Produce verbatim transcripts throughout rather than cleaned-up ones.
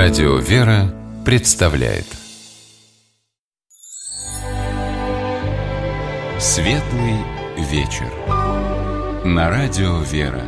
Радио «Вера» представляет Светлый вечер на Радио «Вера».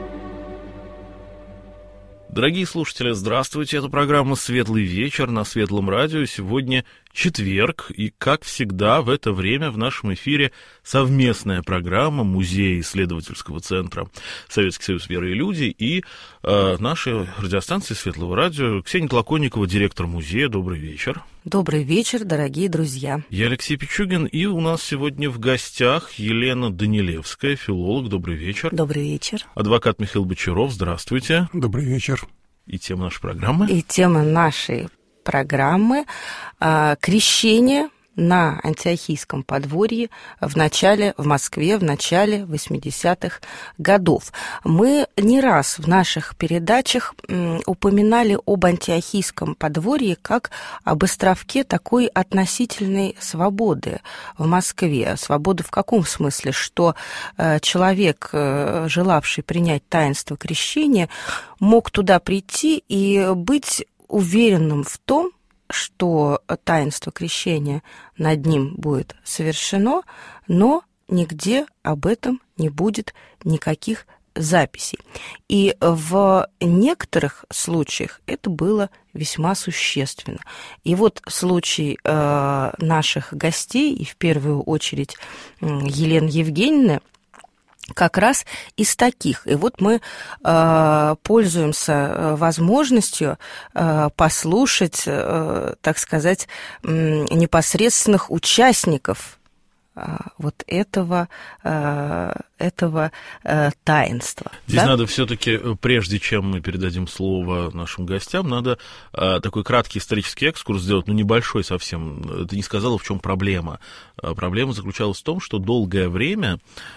Дорогие слушатели, здравствуйте. Это программа «Светлый вечер» на Светлом радио. Сегодня четверг, и, как всегда, в это время в нашем эфире совместная программа Музея исследовательского центра «Советский союз веры и люди» и э, нашей радиостанции Светлого радио. Ксения Толоконникова, директор музея. Добрый вечер. Добрый вечер, дорогие друзья. Я Алексей Пичугин, и у нас сегодня в гостях Елена Данилевская, филолог. Добрый вечер. Добрый вечер. Адвокат Михаил Бочаров. Здравствуйте. Добрый вечер. И тема нашей программы? И тема нашей программы а, «Крещение на Антиохийском подворье в начале, в Москве в начале восьмидесятых годов». Мы не раз в наших передачах м, упоминали об Антиохийском подворье как об островке такой относительной свободы в Москве. Свободы в каком смысле? Что э, человек, э, желавший принять таинство крещения, мог туда прийти и быть уверенным в том, что таинство крещения над ним будет совершено, но нигде об этом не будет никаких записей. И в некоторых случаях это было весьма существенно. И вот случай э, наших гостей, и в первую очередь Елены Евгеньевны, как раз из таких. И вот мы э, пользуемся возможностью э, послушать, э, так сказать, э, непосредственных участников э, вот этого, э, этого э, таинства. Здесь да? надо все-таки, прежде чем мы передадим слово нашим гостям, надо э, такой краткий исторический экскурс сделать, ну, небольшой совсем. Ты не сказала, в чем проблема. Проблема заключалась в том, что долгое время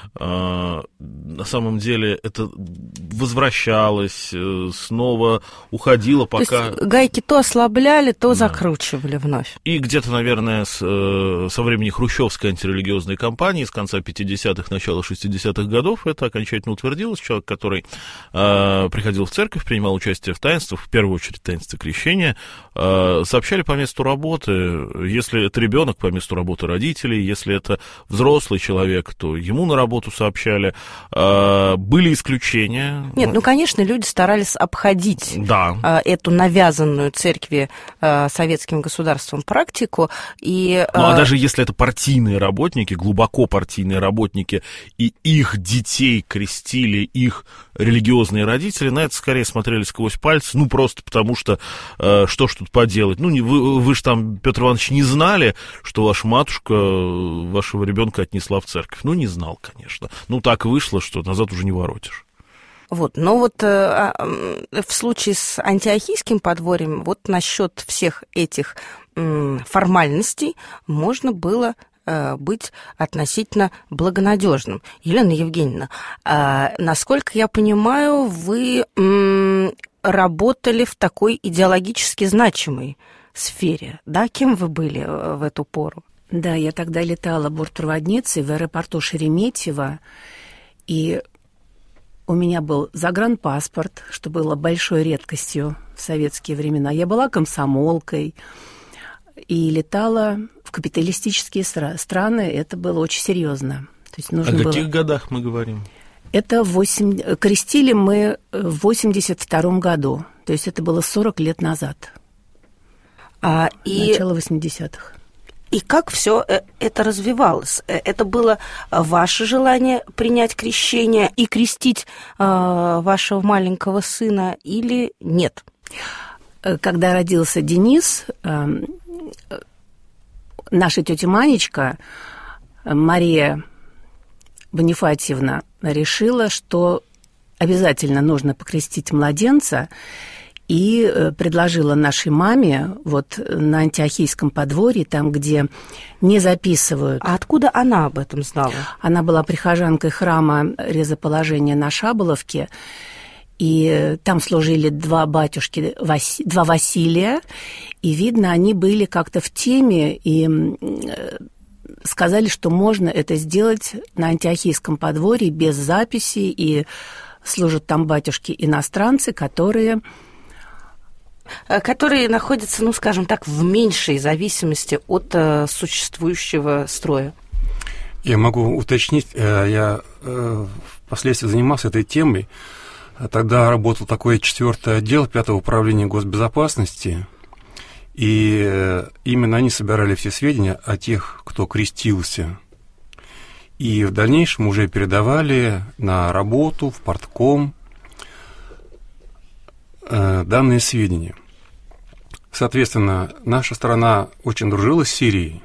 э, на самом деле это возвращалось, э, снова уходило, пока... То есть гайки то ослабляли, то да. закручивали вновь. И где-то, наверное, с, э, со времени хрущевской антирелигиозной кампании, с конца пятидесятых, начала шестидесятых годов, это окончательно утвердилось. Человек, который э, приходил в церковь, принимал участие в таинствах, в первую очередь таинстве крещения, э, сообщали по месту работы, если это ребенок, по месту работы родителей, если это взрослый человек, то ему на работу сообщали. Были исключения. Нет, ну, конечно, люди старались обходить да. эту навязанную церкви советским государством практику. И... Ну, а даже если это партийные работники, глубоко партийные работники, и их детей крестили их религиозные родители, на это скорее смотрели сквозь пальцы, ну, просто потому что, что ж тут поделать. Ну, вы, вы же там, Петр Иванович, не знали, что ваша матушка вашего ребенка отнесла в церковь. Ну, не знал, конечно. Ну, так вышло, что назад уже не воротишь. Вот, но вот э, в случае с Антиохийским подворьем, вот насчет всех этих э, формальностей можно было э, быть относительно благонадежным. Елена Евгеньевна, э, насколько я понимаю, вы э, работали в такой идеологически значимой сфере, да? Кем вы были в эту пору? Да, я тогда летала бортпроводницей в аэропорту Шереметьево, и у меня был загранпаспорт, что было большой редкостью в советские времена. Я была комсомолкой и летала в капиталистические страны. Это было очень серьезно. То есть нужно О каких было... годах мы говорим? Это восемь... крестили мы в восемьдесят втором году. То есть это было сорок лет назад. А, и... Начало восьмидесятых. И как все это развивалось? Это было ваше желание принять крещение и крестить э, вашего маленького сына или нет? Когда родился Денис, э, наша тетя Манечка, Мария Бонифатьевна, решила, что обязательно нужно покрестить младенца, и предложила нашей маме вот на Антиохийском подворье, там, где не записывают. А откуда она об этом знала? Она была прихожанкой храма Резоположения на Шаболовке, и там служили два батюшки, два Василия, и, видно, они были как-то в теме, и сказали, что можно это сделать на Антиохийском подворье без записи, и служат там батюшки-иностранцы, которые которые находятся, ну, скажем так, в меньшей зависимости от э, существующего строя. Я могу уточнить, я впоследствии занимался этой темой. Тогда работал такой четвертый отдел пятого управления госбезопасности, и именно они собирали все сведения о тех, кто крестился, и в дальнейшем уже передавали на работу в партком данные сведения. Соответственно, наша страна очень дружила с Сирией,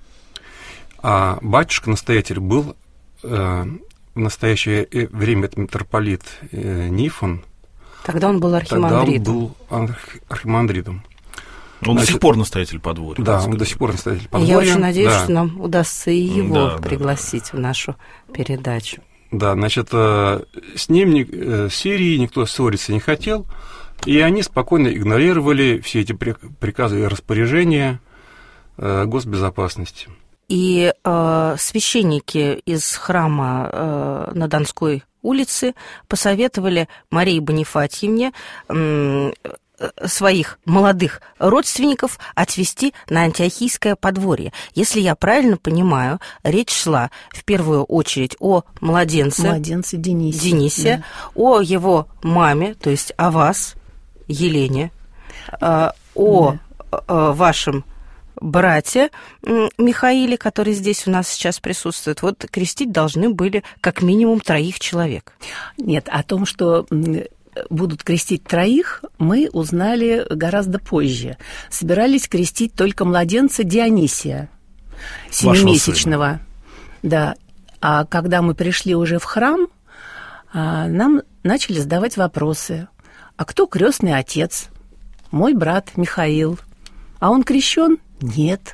а батюшка-настоятель был э, в настоящее время это митрополит э, Нифон. Тогда он был архимандритом. Тогда он был арх, архимандритом. Он Значит, до сих пор настоятель подворья. Да, он до сих пор настоятель подворья. Я очень надеюсь, да. что нам удастся и его да, пригласить да, да. в нашу передачу. Да, значит, э, с ним, э, с Сирией никто ссориться не хотел, и они спокойно игнорировали все эти приказы и распоряжения э, госбезопасности. И э, священники из храма э, на Донской улице посоветовали Марии Бонифатьевне э, своих молодых родственников отвезти на Антиохийское подворье. Если я правильно понимаю, речь шла в первую очередь о младенце, младенце Денисе, Денисе да. о его маме, то есть о вас, Елене, э, о да. э, вашем братья Михаиле, который здесь у нас сейчас присутствует, вот крестить должны были как минимум троих человек. Нет, о том, что будут крестить троих, мы узнали гораздо позже. Собирались крестить только младенца Дионисия, семимесячного. Да. А когда мы пришли уже в храм, нам начали задавать вопросы. А кто крестный отец? Мой брат Михаил. А он крещен? Нет.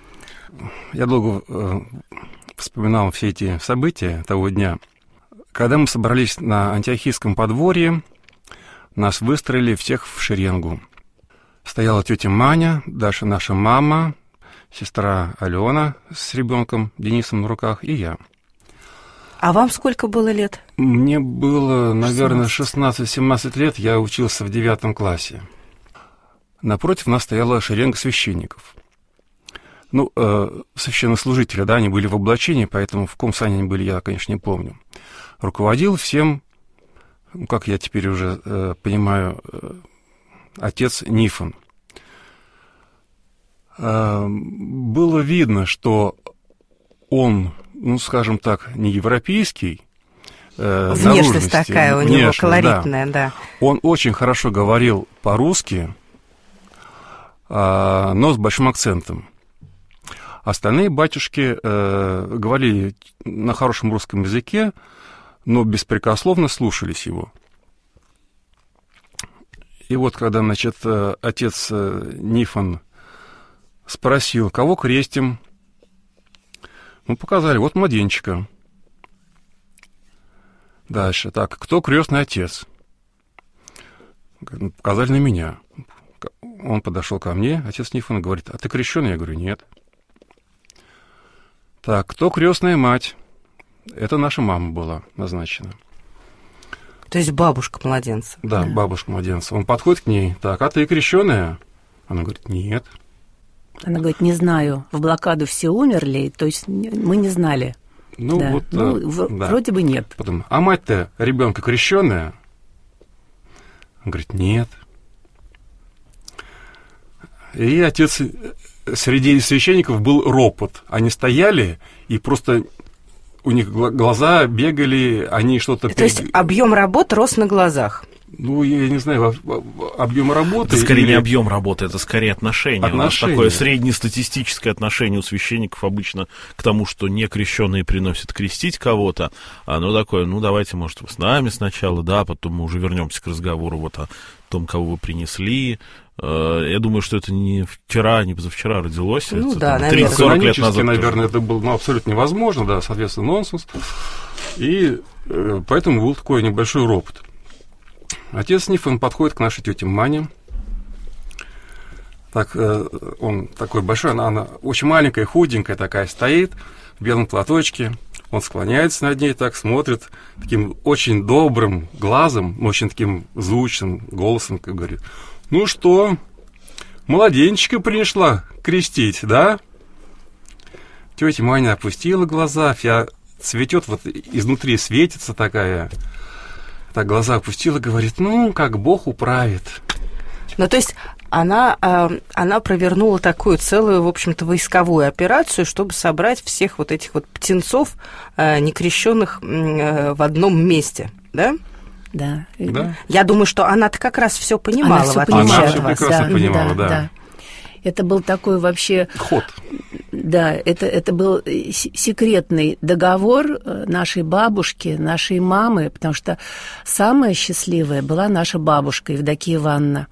Я долго э, вспоминал все эти события того дня. Когда мы собрались на Антиохийском подворье, нас выстроили всех в шеренгу. Стояла тетя Маня, Даша наша мама, сестра Алена с ребенком Денисом на руках и я. А вам сколько было лет? Мне было, наверное, шестнадцать-семнадцать лет, я учился в девятом классе. Напротив нас стояла шеренга священников. Ну, э, священнослужители, да, они были в облачении, поэтому в каком сане они были, я, конечно, не помню. Руководил всем, как я теперь уже э, понимаю, э, отец Нифон. Э, было видно, что он, ну, скажем так, не европейский, э, внешность такая у него внешность, колоритная, да. да. Он очень хорошо говорил по-русски, э, но с большим акцентом. Остальные батюшки э, говорили на хорошем русском языке, но беспрекословно слушались его. И вот когда, значит, отец Нифон спросил, кого крестим, мы показали, вот младенчика. Дальше, так, кто крестный отец? Показали на меня. Он подошел ко мне, отец Нифон, говорит, а ты крещеный? Я говорю, нет. Так, кто крестная мать? Это наша мама была назначена. То есть бабушка младенца? Да, да, бабушка младенца. Он подходит к ней, так, а ты крещеная? Она говорит, нет. Она говорит, не знаю, в блокаду все умерли, то есть мы не знали. Ну, да. вот, ну, да. в, вроде бы нет. Потом, а мать-то ребенка крещеная? Он говорит, нет. И отец, среди священников был ропот. Они стояли и просто у них глаза бегали, они что-то... То есть объем работ рос на глазах? Ну, я не знаю, объем работы... Это скорее или... не объем работы, это скорее отношение. отношение. У нас такое среднестатистическое отношение у священников обычно к тому, что некрещенные приносят крестить кого-то. Оно такое, ну, давайте, может, вы с нами сначала, да, потом мы уже вернемся к разговору вот о том, кого вы принесли. Я думаю, что это не вчера, не позавчера родилось. Ну, это, да, тридцать-сорок лет назад. Наверное, тоже. Это было ну, абсолютно невозможно, да, соответственно, нонсенс. И э, поэтому был такой небольшой ропот. Отец Нифон подходит к нашей тете Мане. Так, э, он такой большой, она, она очень маленькая, худенькая такая, стоит в белом платочке. Он склоняется над ней, так смотрит, таким очень добрым глазом, очень таким звучным голосом, как говорит: «Ну что, младенчика принесла крестить, да?» Тетя Маня опустила глаза, вся цветет, вот изнутри светится такая. Так глаза опустила, говорит: «Ну, как Бог управит». Ну, то есть она, она провернула такую целую, в общем-то, войсковую операцию, чтобы собрать всех вот этих вот птенцов, некрещенных, в одном месте, да? Да. Да. Я думаю, что она-то как раз все понимала, она в всё отличие понимала. от Она вас. все прекрасно да, понимала, да, да. да. Это был такой вообще... Ход. Да, это, это был секретный договор нашей бабушки, нашей мамы, потому что самая счастливая была наша бабушка Евдокия Ивановна.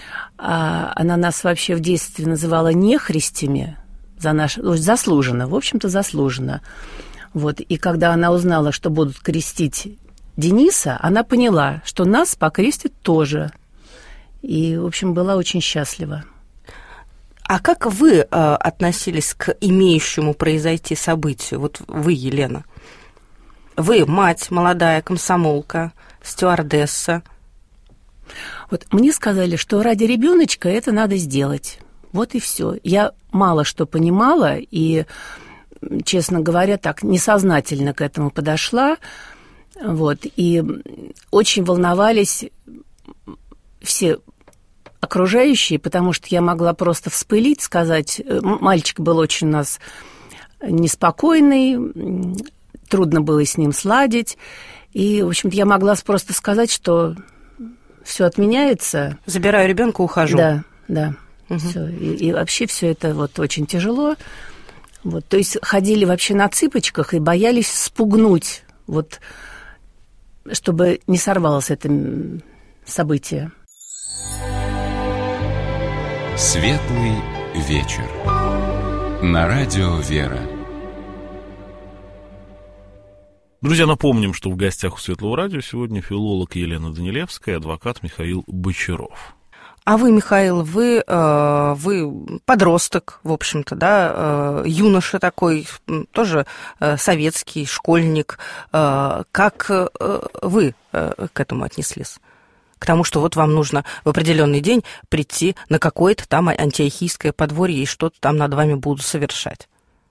Она нас вообще в детстве называла нехристями, за наш, заслуженно, в общем-то, заслуженно. Вот. И когда она узнала, что будут крестить Дениса, она поняла, что нас покрестят тоже. И, в общем, была очень счастлива. А как вы э, относились к имеющему произойти событию? Вот вы, Елена. Вы мать, молодая комсомолка, стюардесса. Вот мне сказали, что ради ребеночка это надо сделать. Вот и все. Я мало что понимала и, честно говоря, так несознательно к этому подошла. Вот. И очень волновались все окружающие, потому что я могла просто вспылить, сказать. Мальчик был очень у нас неспокойный, трудно было с ним сладить. И, в общем-то, я могла просто сказать, что все отменяется. Забираю ребенка, ухожу. Да, да. Угу. Всё. И, и вообще все это вот очень тяжело. Вот. То есть ходили вообще на цыпочках и боялись спугнуть, вот, чтобы не сорвалось это событие. Светлый вечер. На радио «Вера». Друзья, напомним, что в гостях у Светлого радио сегодня филолог Елена Данилевская, адвокат Михаил Бочаров. А вы, Михаил, вы, э, вы подросток, в общем-то, да, э, юноша такой, тоже э, советский, школьник. Э, как э, вы э, к этому отнеслись? К тому, что вот вам нужно в определенный день прийти на какое-то там антиохийское подворье и что-то там над вами будут совершать.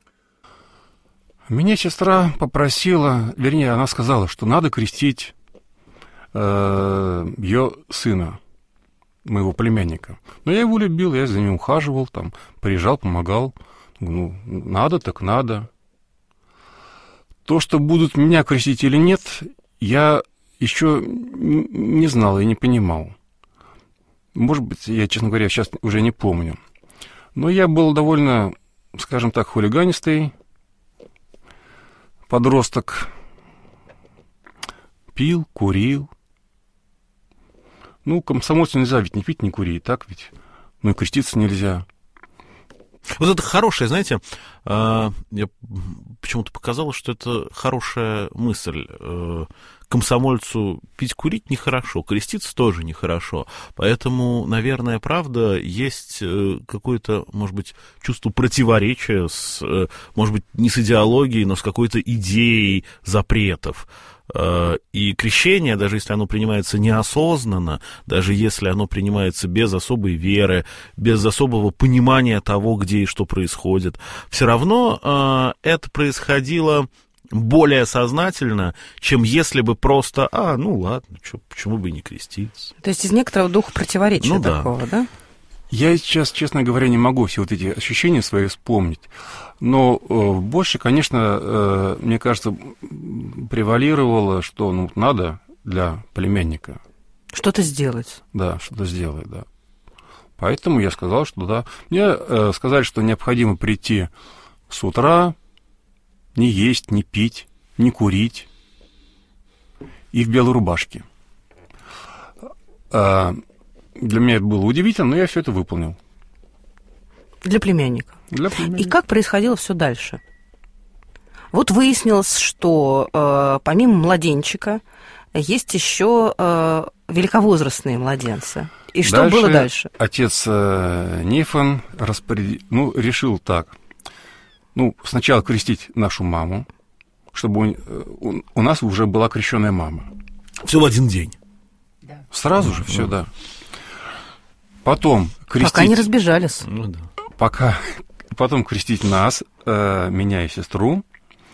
Меня сестра попросила, вернее, она сказала, что надо крестить э, ее сына, моего племянника. Но я его любил, я за ним ухаживал, там, приезжал, помогал. Ну, надо, так надо. То, что будут меня крестить или нет, я еще не знал и не понимал. Может быть, я, честно говоря, сейчас уже не помню. Но я был довольно, скажем так, хулиганистый подросток. Пил, курил. Ну, комсомольцу нельзя ведь не пить, не курить, так ведь? Ну и креститься нельзя. Вот это хорошее, знаете, я почему-то показалось, что это хорошая мысль. Комсомольцу пить, курить нехорошо, креститься тоже нехорошо. Поэтому, наверное, правда, есть какое-то, может быть, чувство противоречия, с, может быть, не с идеологией, но с какой-то идеей запретов. И крещение, даже если оно принимается неосознанно, даже если оно принимается без особой веры, без особого понимания того, где и что происходит, все равно это происходило более сознательно, чем если бы просто, а, ну ладно, чё, почему бы и не креститься. То есть из некоторого духа противоречия ну, такого, да? да? Я сейчас, честно говоря, не могу все вот эти ощущения свои вспомнить. Но э, больше, конечно, э, мне кажется, превалировало, что ну, надо для племянника. Что-то сделать. Да, что-то сделать, да. Поэтому я сказал, что да. Мне э, сказали, что необходимо прийти с утра, не есть, не пить, не курить и в белой рубашке. А, для меня это было удивительно, но я все это выполнил. Для племянника. Для племянника. И как происходило все дальше? Вот выяснилось, что э, помимо младенчика есть еще э, великовозрастные младенцы. И что дальше было дальше? Отец э, Нифон распоряд... ну, решил так. Ну, сначала крестить нашу маму, чтобы у, у нас уже была крещенная мама. Все в один день. Сразу же все, да. Потом крестить... Пока не разбежались. Ну, да. Пока... Потом крестить нас, э, меня и сестру.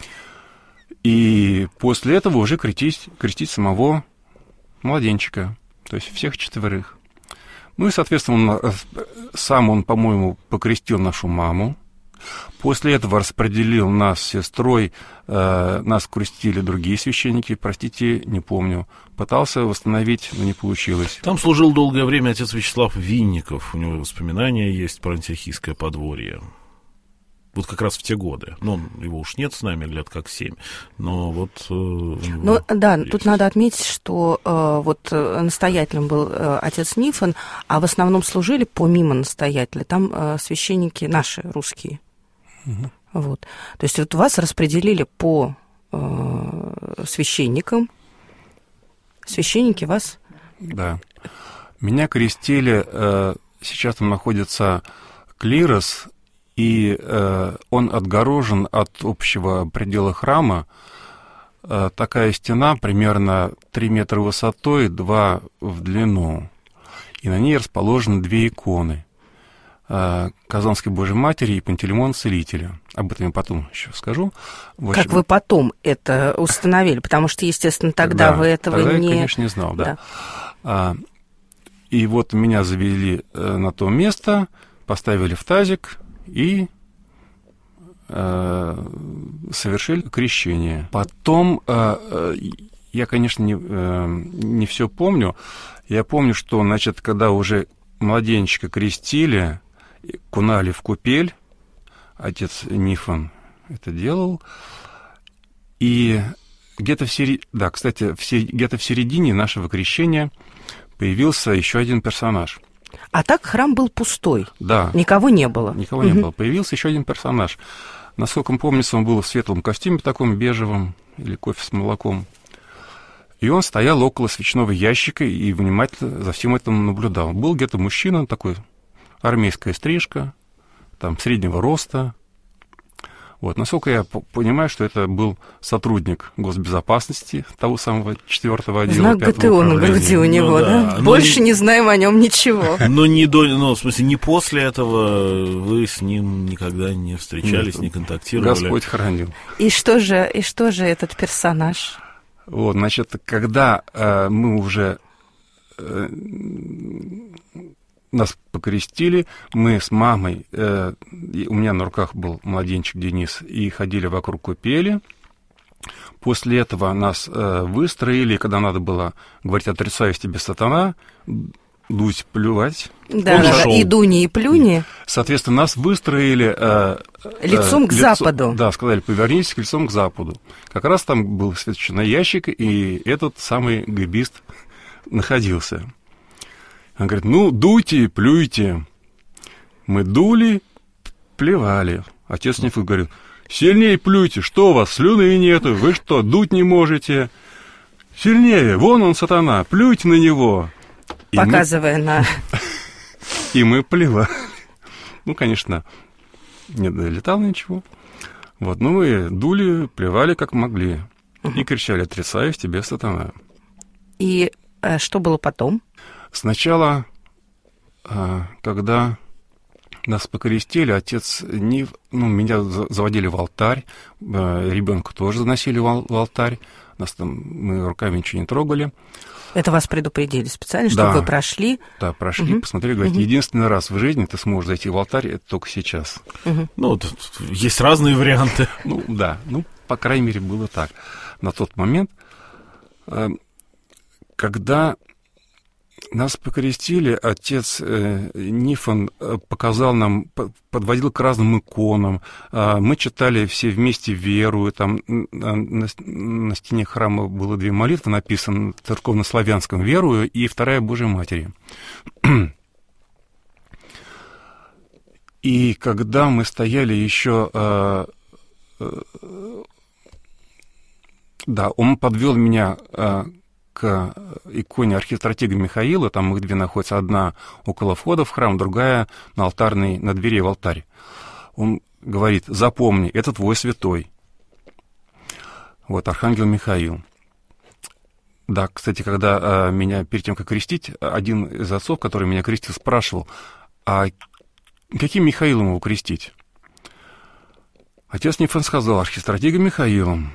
И после этого уже крестить, крестить самого младенчика. То есть всех четверых. Ну и, соответственно, он, сам он, по-моему, покрестил нашу маму. После этого распределил нас с сестрой, э, нас крестили другие священники, простите, не помню. Пытался восстановить, но не получилось. Там служил долгое время отец Вячеслав Винников. У него воспоминания есть про Антиохийское подворье. Вот как раз в те годы. Ну, его уж нет с нами, лет как семь. Но вот... Э, ну, да, есть. Тут надо отметить, что э, вот настоятелем был э, отец Нифон, а в основном служили помимо настоятеля. Там э, священники наши, русские. Угу. Вот. То есть вот вас распределили по э, священникам. Священники вас... Да. Меня крестили... Э, сейчас там находится клирос... И э, он отгорожен от общего предела храма. Э, такая стена примерно три метра высотой, два в длину. И на ней расположены две иконы. Э, Казанской Божьей Матери и Пантелеймона Целителя. Об этом я потом еще скажу. В общем, как вы потом это установили? Потому что, естественно, тогда, тогда вы этого тогда не... я, конечно, не знал, да. да. А, и вот меня завели э, на то место, поставили в тазик, и э, совершили крещение. Потом, э, я, конечно, не, э, не все помню. Я помню, что, значит, когда уже младенчика крестили, кунали в купель, отец Нифон это делал, и где-то в середине, да, кстати, в сер... где-то в середине нашего крещения появился еще один персонаж. А так храм был пустой? Да. Никого не было? Никого не было. Появился еще один персонаж. Насколько помнится, он был в светлом костюме таком, бежевом, или кофе с молоком. И он стоял около свечного ящика и внимательно за всем этим наблюдал. Был где-то мужчина, такой, армейская стрижка, там, среднего роста. Вот, насколько я понимаю, что это был сотрудник госбезопасности того самого четвертого отдела. Знак ГТО на груди у него, ну, да? да? Больше не... не знаем о нем ничего. Но не до, ну, в смысле, не после этого вы с ним никогда не встречались, Нет, не контактировали. Господь хранил. И что же, и что же этот персонаж? Вот, значит, когда э, мы уже э, нас покрестили, мы с мамой, э, у меня на руках был младенчик Денис, и ходили вокруг купели. После этого нас э, выстроили, когда надо было говорить «отрицаюсь тебе, сатана», дуть, плювать. Да, да, и дуни, и плюни. Соответственно, нас выстроили... Э, лицом э, к лицо, западу. Да, сказали, повернитесь лицом к западу. Как раз там был свечной ящик, и этот самый гэбист находился. Он говорит, ну, дуйте, плюйте. Мы дули, плевали. Отец Нифон говорит, сильнее плюйте, что у вас, слюны нету, вы что, дуть не можете? Сильнее, вон он, сатана, плюйте на него. И показывая мы... на... И мы плевали. Ну, конечно, не долетало ничего. Вот, ну, мы дули, плевали, как могли. И кричали, отрицаюсь тебе, сатана. И э, что было потом? Сначала, когда нас покрестили, отец Ниф, ну, меня заводили в алтарь, ребенка тоже заносили в алтарь, нас там, мы руками ничего не трогали. Это вас предупредили специально, чтобы да, вы прошли? Да, прошли, угу. посмотрели, говорят, угу. единственный раз в жизни ты сможешь зайти в алтарь, это только сейчас. Угу. Ну, тут есть разные варианты. Ну, да, ну, по крайней мере, было так. На тот момент, когда... Нас покрестили, отец э, Нифон показал нам, подводил к разным иконам. Э, мы читали все вместе веру. Там на, на стене храма было две молитвы написаны, церковно-славянском «Верую» и вторая «Божией Матери». И когда мы стояли еще... Э, э, да, он подвел меня... Э, к иконе архистратига Михаила, там их две находятся, одна около входа в храм, другая на алтарной, на двери в алтарь. Он говорит, запомни, это твой святой. Вот, архангел Михаил. Да, кстати, когда а, меня перед тем, как крестить, один из отцов, который меня крестил, спрашивал, а каким Михаилом его крестить? Отец Нифон сказал, архистратигом Михаилом.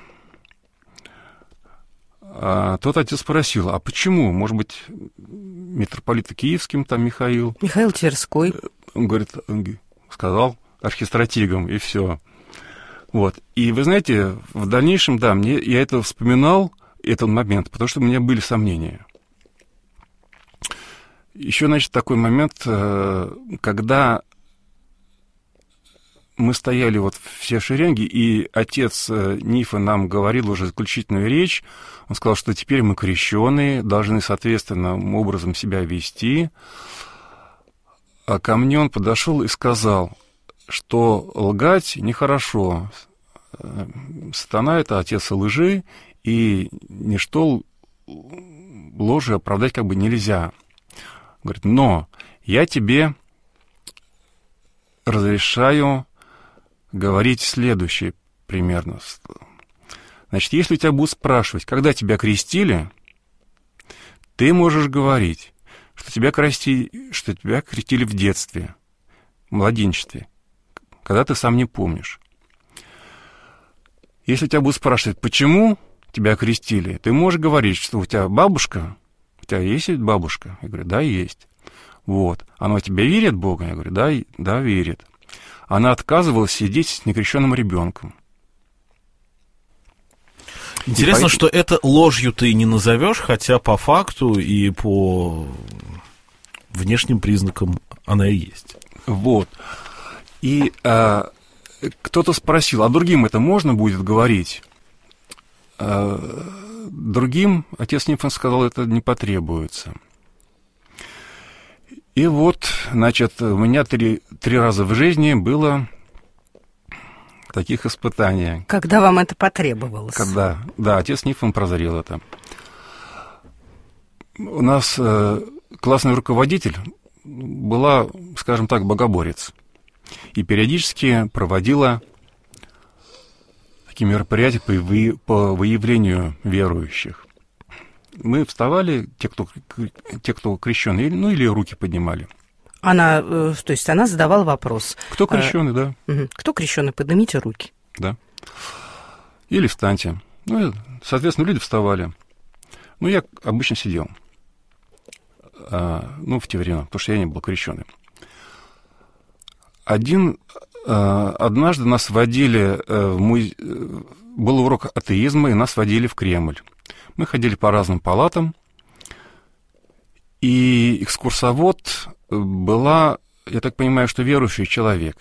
А тот отец спросил, а почему? Может быть, митрополита Киевским там Михаил? Михаил Тверской. Он говорит, он сказал архистратигом, и все. Вот. И вы знаете, в дальнейшем, да, мне, я это вспоминал, этот момент, потому что у меня были сомнения. Еще, значит, такой момент, когда мы стояли вот все шеренги, и отец Нифа нам говорил уже заключительную речь. Он сказал, что теперь мы крещеные, должны соответственным образом себя вести. А ко мне он подошел и сказал, что лгать нехорошо. Сатана — это отец лжи, и ничто ложи оправдать как бы нельзя. Говорит, но я тебе разрешаю говорить следующее примерно. Значит, если у тебя будут спрашивать, когда тебя крестили, ты можешь говорить, что тебя, крести, что тебя крестили в детстве, в младенчестве, когда ты сам не помнишь. Если тебя будут спрашивать, почему тебя крестили, ты можешь говорить, что у тебя бабушка, у тебя есть бабушка? Я говорю, да, есть. Вот. Она у тебя верит в Бога? Я говорю, да, да, верит. Она отказывалась сидеть с некрещенным ребенком. Интересно, и что по... это ложью ты не назовешь, хотя по факту и по внешним признакам она и есть. Вот. И а, кто-то спросил, а другим это можно будет говорить? А, другим отец Нифон сказал, это не потребуется. И вот, значит, у меня три, три раза в жизни было таких испытаний. Когда вам это потребовалось? Когда, да, отец Нифон прозрел это. У нас э, классный руководитель была, скажем так, богоборец. И периодически проводила такие мероприятия по, вы, по выявлению верующих. Мы вставали, те, кто, те, кто крещеный, ну или руки поднимали. Она, то есть она задавала вопрос. Кто крещеный, а, да. Кто крещеный, поднимите руки. Да. Или встаньте. Ну, соответственно, люди вставали. Ну, я обычно сидел. А, ну, в те времена, потому что я не был крещеный. Один, а, однажды нас водили в музей, был урок атеизма, и нас водили в Кремль. Мы ходили по разным палатам, и экскурсовод была, я так понимаю, что верующий человек.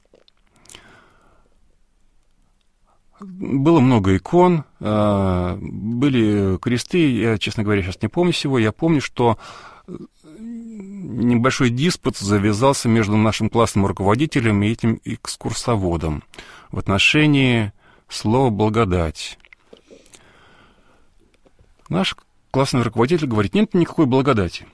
Было много икон, были кресты, я, честно говоря, сейчас не помню всего. Я помню, что небольшой диспут завязался между нашим классным руководителем и этим экскурсоводом в отношении слова «благодать». Наш классный руководитель говорит, нет никакой благодати.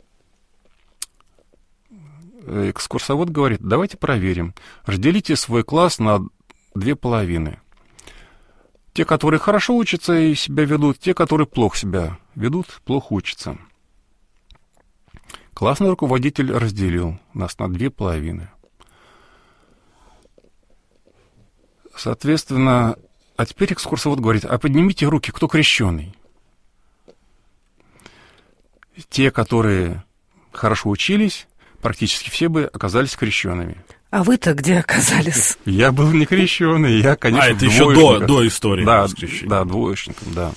Экскурсовод говорит, давайте проверим. Разделите свой класс на две половины. Те, которые хорошо учатся и себя ведут, те, которые плохо себя ведут, плохо учатся. Классный руководитель разделил нас на две половины. Соответственно, а теперь экскурсовод говорит, а поднимите руки, кто крещеный? Те, которые хорошо учились, практически все бы оказались крещенными. А вы-то где оказались? Я был не крещеный, я, конечно, А, это еще до, до истории. Да, да, двоечником, да.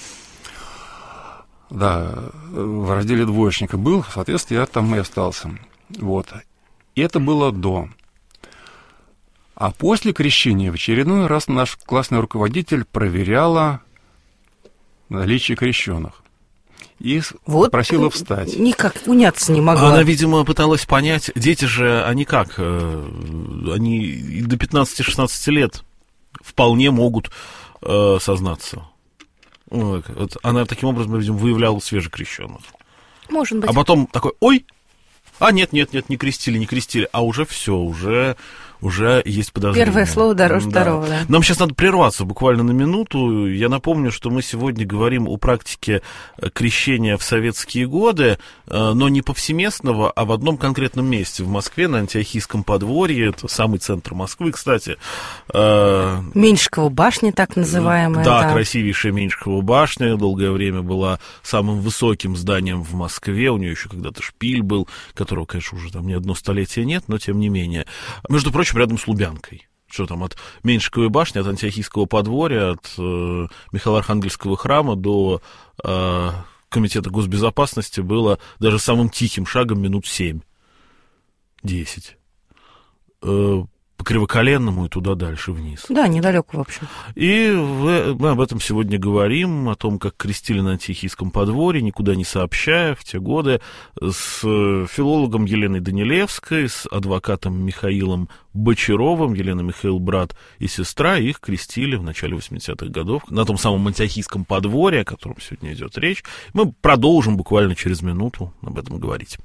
Да, в разделе двоечника был, соответственно, я там и остался. Вот. И это было до. А после крещения в очередной раз наш классный руководитель проверяла наличие крещенных. И вот просила встать. Никак уняться не могла. Она, видимо, пыталась понять, дети же, они как? Они и до пятнадцати-шестнадцати лет вполне могут э, сознаться. Вот. Она таким образом, видимо, выявляла свежекрещенных. Может быть. А потом такой, ой, а нет, нет, нет, не крестили, не крестили. А уже все, уже, уже есть подозрение. Первое слово дороже да. второго, да. Нам сейчас надо прерваться буквально на минуту. Я напомню, что мы сегодня говорим о практике крещения в советские годы, но не повсеместного, а в одном конкретном месте, в Москве, на Антиохийском подворье. Это самый центр Москвы, кстати. Меньшикова башня, так называемая. Да, да. красивейшая Меньшикова башня. Долгое время была самым высоким зданием в Москве. У нее еще когда-то шпиль был, которого, конечно, уже там ни одно столетие нет, но тем не менее. Между прочим, рядом с Лубянкой. Что там, от Меньшиковой башни, от Антиохийского подворья, от э, Михаила-Архангельского храма до э, Комитета госбезопасности было даже самым тихим шагом минут семь, десять. Э, по Кривоколенному и туда дальше вниз. Да, недалеко, в общем. И в, мы об этом сегодня говорим, о том, как крестили на Антиохийском подворье, никуда не сообщая, в те годы, с филологом Еленой Данилевской, с адвокатом Михаилом Бочаровым. Елена, Михаил, брат и сестра, их крестили в начале восьмидесятых годов на том самом Антиохийском подворье, о котором сегодня идет речь. Мы продолжим буквально через минуту об этом говорить.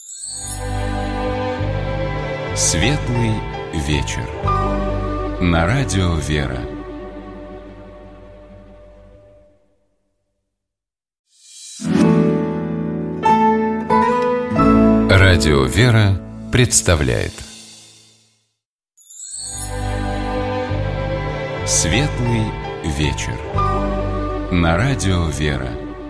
Светлый вечер. На радио «Вера». Радио «Вера» представляет Светлый вечер. На радио «Вера».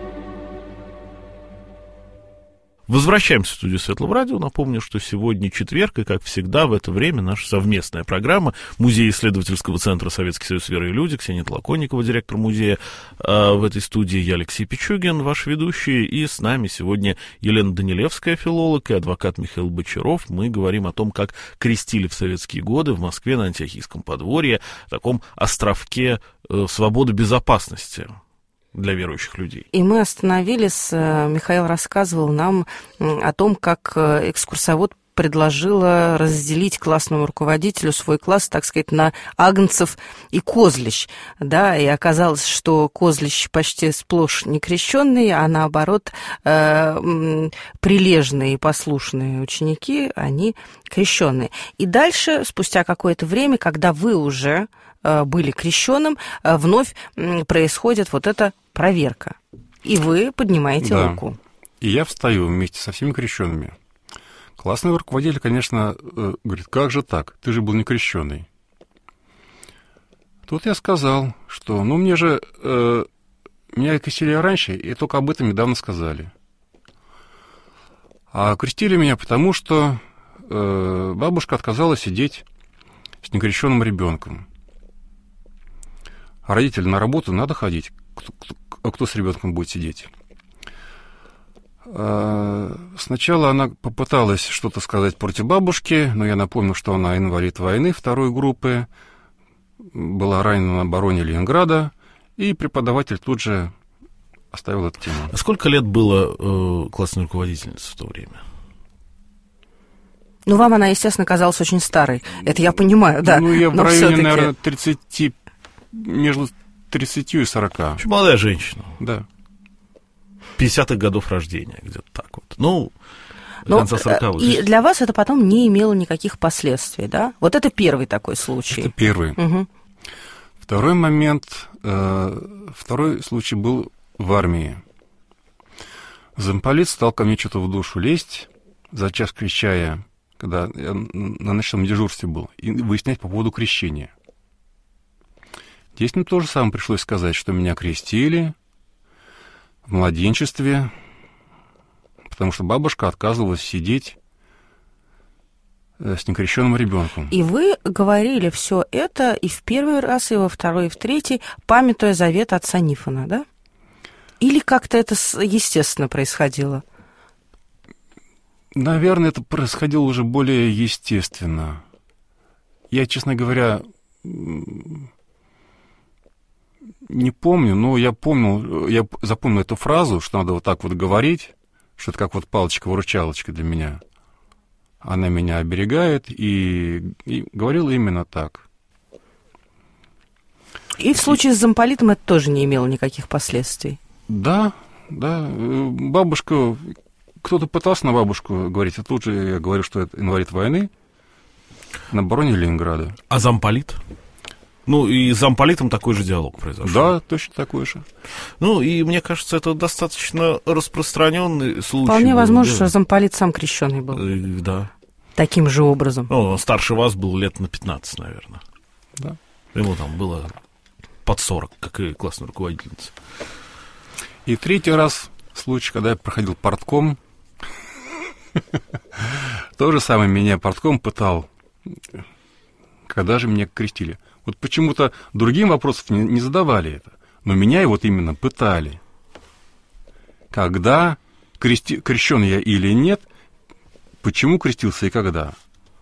Возвращаемся в студию Светлого радио. Напомню, что сегодня четверг, и, как всегда, в это время наша совместная программа Музея исследовательского центра «Советский союз. Вера и люди», Ксения Толоконникова, директор музея. А в этой студии я, Алексей Пичугин, ваш ведущий, и с нами сегодня Елена Данилевская, филолог, и адвокат Михаил Бочаров. Мы говорим о том, как крестили в советские годы в Москве на Антиохийском подворье, таком островке э, свободы, безопасности для верующих людей. И мы остановились, Михаил рассказывал нам о том, как экскурсовод предложила разделить классному руководителю свой класс, так сказать, на агнцев и козлищ, да, и оказалось, что козлищ почти сплошь не крещенные, а наоборот э, прилежные и послушные ученики, они крещенные. И дальше, спустя какое-то время, когда вы уже э, были крещенным, э, вновь э, происходит вот эта проверка, и вы поднимаете да. руку. И я встаю вместе со всеми крещенными. Классный руководитель, конечно, говорит: как же так? Ты же был не крещеный. Тут я сказал, что, ну, мне же, э, меня крестили раньше, и только об этом недавно сказали. А крестили меня потому, что э, бабушка отказалась сидеть с некрещенным ребенком. А родителям на работу надо ходить. Кто, кто, кто с ребенком будет сидеть? Сначала она попыталась что-то сказать против бабушки, но я напомнил, что она инвалид войны второй группы, была ранена на обороне Ленинграда, и преподаватель тут же оставил эту тему. А сколько лет было э, классной руководительнице в то время? Ну, вам она, естественно, казалась очень старой. Это я понимаю, да. Ну, я в но районе, всё-таки... наверное, тридцать, между тридцатью и сорока. Очень молодая женщина. Да. пятидесятых годов рождения, где-то так вот. Ну, до Но, конца сороковых. И для вас это потом не имело никаких последствий, да? Вот это первый такой случай. Это первый. Угу. Второй момент, э, второй случай был в армии. Замполит стал ко мне что-то в душу лезть, за час крещая, когда я на ночном дежурстве был, и выяснять по поводу крещения. Здесь мне тоже самое пришлось сказать, что меня крестили в младенчестве, потому что бабушка отказывалась сидеть с некрещенным ребенком. И вы говорили все это и в первый раз, и во второй, и в третий, памятуя завет отца Нифона, да? Или как-то это естественно происходило? Наверное, это происходило уже более естественно. Я, честно говоря, не помню, но я помнил, я запомнил эту фразу, что надо вот так вот говорить, что это как вот палочка-выручалочка для меня. Она меня оберегает, и, и говорила именно так. И в случае с замполитом это тоже не имело никаких последствий? Да, да. Бабушка, кто-то пытался на бабушку говорить, а тут же я говорю, что это инвалид войны. На обороне Ленинграда. А замполит? Ну, и с замполитом такой же диалог произошел. Да, точно такой же. Ну, и мне кажется, это достаточно распространенный случай. Вполне был, возможно, да. что замполит сам крещеный был. И, да. Таким же образом. Ну, он старше вас был лет на пятнадцать, наверное. Да. Ему там было под сорок, как и классная руководительница. И третий раз случай, когда я проходил партком, то же самое меня партком пытал, когда же меня крестили. Вот почему-то другим вопросов не, не задавали это, но меня и вот именно пытали. Когда, крести, крещен я или нет, почему крестился и когда.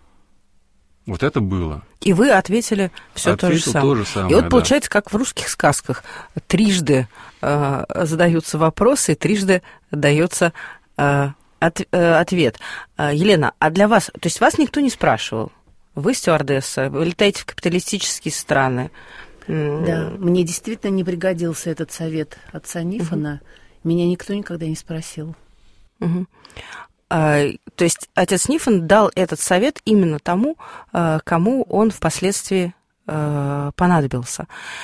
Вот это было. И вы ответили все то же самое. то же самое. И вот да. получается, как в русских сказках, трижды э, задаются вопросы, и трижды дается э, от, э, ответ. Э, Елена, а для вас, то есть вас никто не спрашивал? Вы стюардесса, вы летаете в капиталистические страны. Да, мне действительно не пригодился этот совет отца Нифона. Угу. Меня никто никогда не спросил. Угу. А, то есть отец Нифон дал этот совет именно тому, кому он впоследствии понадобился.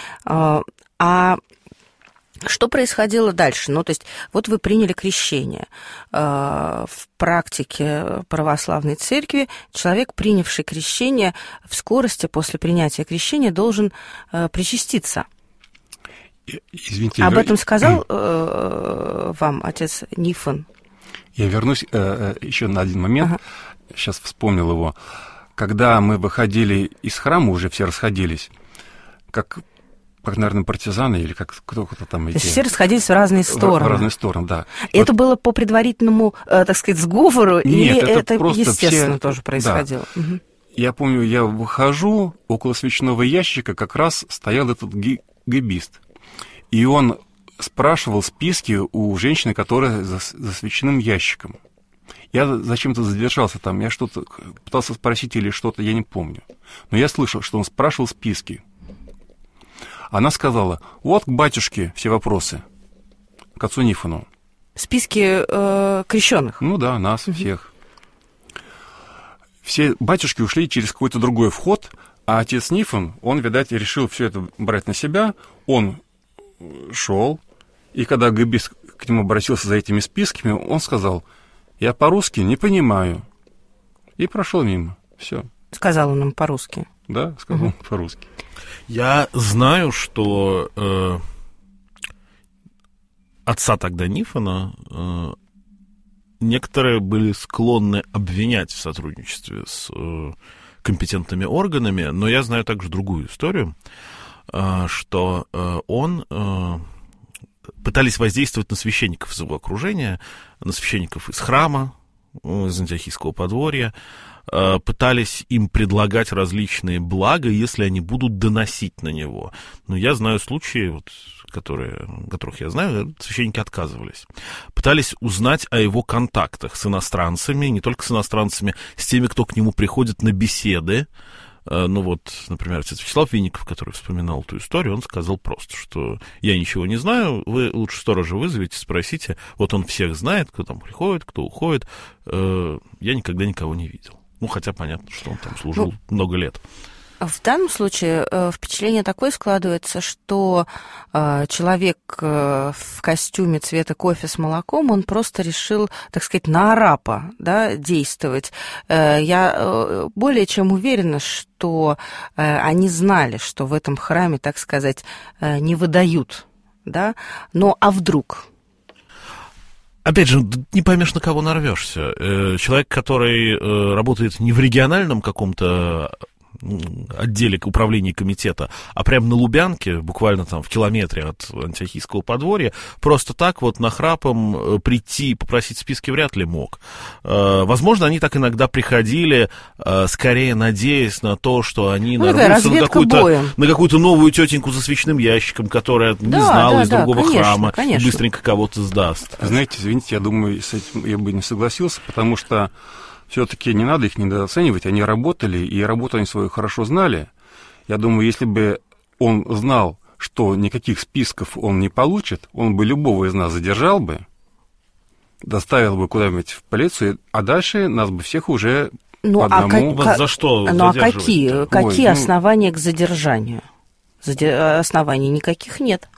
А что происходило дальше? Ну, то есть, вот вы приняли крещение. В практике православной церкви человек, принявший крещение, в скорости после принятия крещения должен причаститься. Извините, Об я... этом сказал э, вам отец Нифон? Я вернусь э, еще на один момент. Ага. Сейчас вспомнил его. Когда мы выходили из храма, уже все расходились, как... как, наверное, партизаны или как кто-то там... То есть все расходились в разные стороны. В, в разные стороны, да. Это вот. Было по предварительному, так сказать, сговору, Нет, или это, это естественно все... тоже происходило? Да. Угу. Я помню, я выхожу, около свечного ящика как раз стоял этот гэбист. И он спрашивал списки у женщины, которая за, за свечным ящиком. Я зачем-то задержался там, я что-то пытался спросить или что-то, я не помню. Но я слышал, что он спрашивал списки. Она сказала, вот к батюшке все вопросы, к отцу Нифону. Списки э, крещенных? Ну да, нас, угу. всех. Все батюшки ушли через какой-то другой вход, а отец Нифон, он, видать, решил все это брать на себя. Он шел, и когда гэбист к нему обратился за этими списками, он сказал, я по-русски не понимаю. И прошел мимо. Все. Сказал он им по-русски? Да, сказал угу. по-русски. Я знаю, что э, отца тогда Нифона э, некоторые были склонны обвинять в сотрудничестве с э, компетентными органами, но я знаю также другую историю, э, что э, он э, пытались воздействовать на священников из его окружения, на священников из храма, из Антиохийского подворья, пытались им предлагать различные блага, если они будут доносить на него. Но я знаю случаи, вот, которые, которых я знаю, священники отказывались. Пытались узнать о его контактах с иностранцами, не только с иностранцами, с теми, кто к нему приходит на беседы. Ну вот, например, отец Вячеслав Винников, который вспоминал эту историю, он сказал просто, что я ничего не знаю, вы лучше сторожа вызовите, спросите, вот он всех знает, кто там приходит, кто уходит, я никогда никого не видел. Ну, хотя понятно, что он там служил ну, много лет. В данном случае э, впечатление такое складывается, что э, человек э, в костюме цвета кофе с молоком, он просто решил, так сказать, на арапа, да, действовать. Э, я э, более чем уверена, что э, они знали, что в этом храме, так сказать, э, не выдают, да, но а вдруг... Опять же, не поймешь, на кого нарвешься. Человек, который работает не в региональном каком-то отделе управления комитета, а прямо на Лубянке, буквально там в километре от Антиохийского подворья, просто так вот нахрапом прийти и попросить списки вряд ли мог. Возможно, они так иногда приходили, скорее надеясь на то, что они ну, нарвутся на какую-то, на какую-то новую тетеньку за свечным ящиком, которая да, не знала да, из да, другого конечно, храма, конечно. И быстренько кого-то сдаст. Знаете, извините, я думаю, с этим я бы не согласился, потому что все-таки не надо их недооценивать, они работали, и работу они свою хорошо знали. Я думаю, если бы он знал, что никаких списков он не получит, он бы любого из нас задержал бы, доставил бы куда-нибудь в полицию, а дальше нас бы всех уже Ну, по а одному. как, Вас за что ну, а задерживать-то? какие, Ой, какие ну... основания к задержанию? Заде... Оснований никаких нет.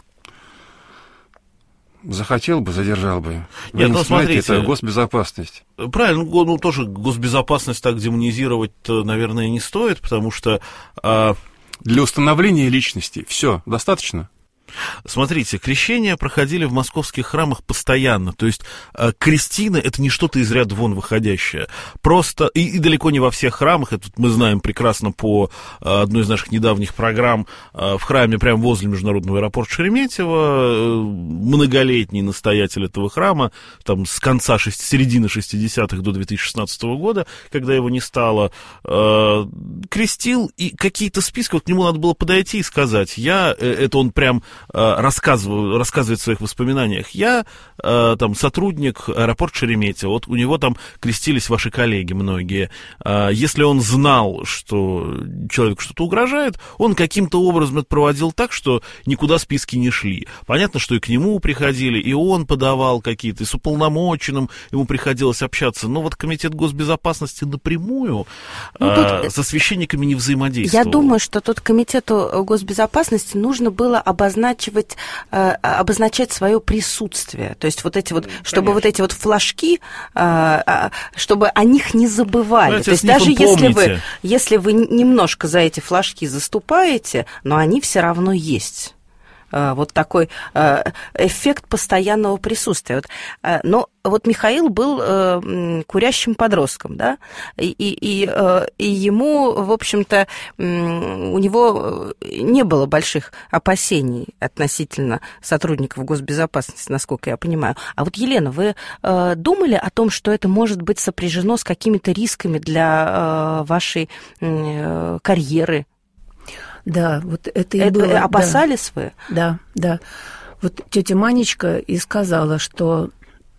Захотел бы, задержал бы. Вы Нет, не ну, смотрите, смотрите. это госбезопасность. Правильно, ну, тоже госбезопасность так демонизировать, наверное, не стоит, потому что... А... Для установления личности все достаточно? Смотрите, крещения проходили в московских храмах постоянно, то есть э, крестины — это не что-то из ряда вон выходящее, просто, и, и далеко не во всех храмах, это мы знаем прекрасно по э, одной из наших недавних программ, э, в храме прямо возле международного аэропорта Шереметьево, э, многолетний настоятель этого храма, там с конца, шесть, середины шестидесятых до две тысячи шестнадцатого года, когда его не стало, э, крестил, и какие-то списки, вот к нему надо было подойти и сказать, я, э, это он прям рассказывает, рассказывает в своих воспоминаниях. Я э, там сотрудник аэропорта Шереметьево, вот у него там крестились ваши коллеги многие. Э, если он знал, что человеку что-то угрожает, он каким-то образом это проводил так, что никуда списки не шли. Понятно, что и к нему приходили, и он подавал какие-то, и с уполномоченным ему приходилось общаться. Но вот Комитет госбезопасности напрямую ну, э, тут... со священниками не взаимодействовал. Я думаю, что тут Комитету госбезопасности нужно было обозначить обозначать свое присутствие. То есть вот эти вот, чтобы Конечно. вот эти вот флажки, чтобы о них не забывали. Знаете, То есть даже если вы, если вы немножко за эти флажки заступаете, но они все равно есть. Вот такой эффект постоянного присутствия. Но вот Михаил был курящим подростком, да, и, и, и ему, в общем-то, у него не было больших опасений относительно сотрудников госбезопасности, насколько я понимаю. А вот, Елена, вы думали о том, что это может быть сопряжено с какими-то рисками для вашей карьеры? Да, вот это и это, было. Опасались да. вы? Да, да. Вот тетя Манечка и сказала, что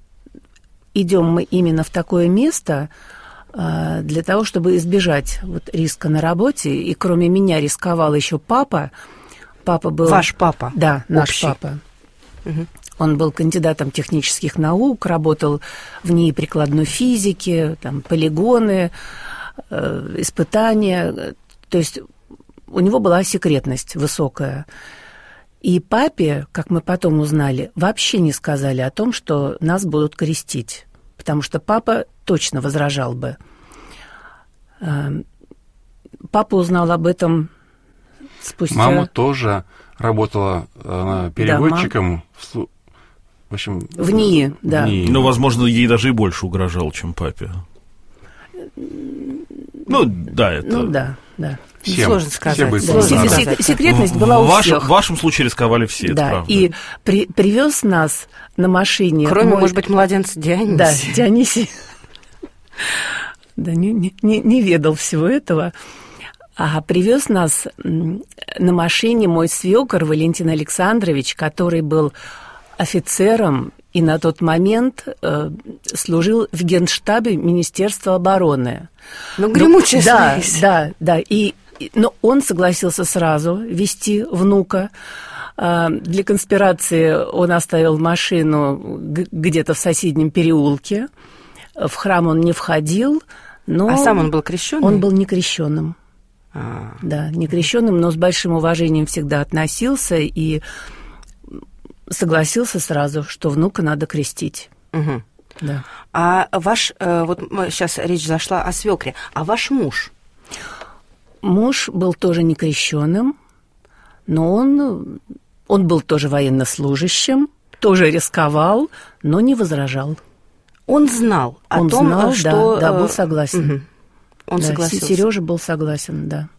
идем мы именно в такое место для того, чтобы избежать вот риска на работе. И кроме меня рисковал еще папа. Папа был... Ваш папа? Да, наш Общий. папа. Угу. Он был кандидатом технических наук, работал в НИИ прикладной физики, там, полигоны, э, испытания. То есть... У него была секретность высокая. И папе, как мы потом узнали, вообще не сказали о том, что нас будут крестить. Потому что папа точно возражал бы. Папа узнал об этом спустя... Мама тоже работала она переводчиком. Да, мам... В общем... В НИИ, да. В НИИ. Ну, возможно, ей даже и больше угрожал, чем папе. Ну, да, это... Ну, да, да. Всем. Сложно сказать. Да. Сложно сказать. Секретность была у в вашем, всех. В вашем случае рисковали все, да. это правда. И при, привез нас на машине... Кроме, мой... может быть, младенца Дионисия. Да, Дионисий. Да, не, не, не ведал всего этого. А привез нас на машине мой свекор Валентин Александрович, который был офицером и на тот момент э, служил в Генштабе Министерства обороны. Ну, гремучая да, смесь. Да, да, и, но он согласился сразу везти внука. Для конспирации он оставил машину где-то в соседнем переулке. В храм он не входил, но... А сам он был крещённый? Он был не крещённым. А. Да, не крещённым, но с большим уважением всегда относился и согласился сразу, что внука надо крестить. Угу. Да. А ваш, вот сейчас речь зашла о свекре, а ваш муж? Муж был тоже не крещённым, но он, он был тоже военнослужащим, тоже рисковал, но не возражал. Он знал о он том, знал, что... Да, да, был согласен. Угу. Он да, согласился. Сережа был согласен, да.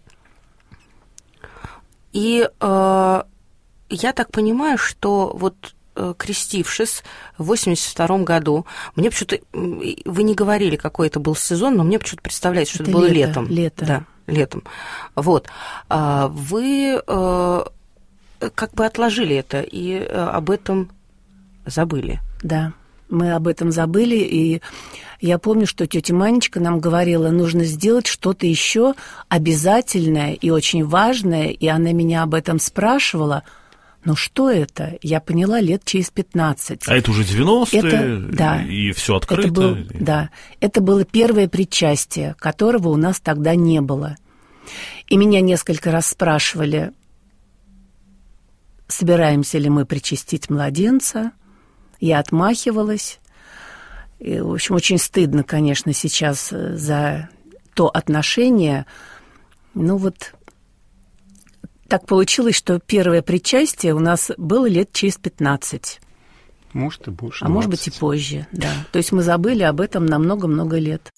И э, я так понимаю, что вот э, крестившись в восемьдесят втором году, мне почему-то... Вы не говорили, какой это был сезон, но мне почему-то представляется, что это, это было лето, летом. Лето. Да, летом. Вот. А вы э, как бы отложили это и э, об этом забыли. Да. Мы об этом забыли, и я помню, что тетя Манечка нам говорила, нужно сделать что-то еще обязательное и очень важное, и она меня об этом спрашивала, Но что это? Я поняла лет через пятнадцать. А это уже девяностые, это, да, и все открыто? Это был, да, это было первое причастие, которого у нас тогда не было. И меня несколько раз спрашивали, собираемся ли мы причастить младенца. Я отмахивалась. И, в общем, очень стыдно, конечно, сейчас за то отношение. Ну вот... Так получилось, что первое причастие у нас было лет через пятнадцать. Может, и больше. А может быть, и позже, да. То есть мы забыли об этом на много-много лет.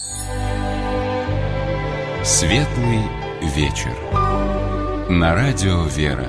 Светлый вечер. На радио «Вера».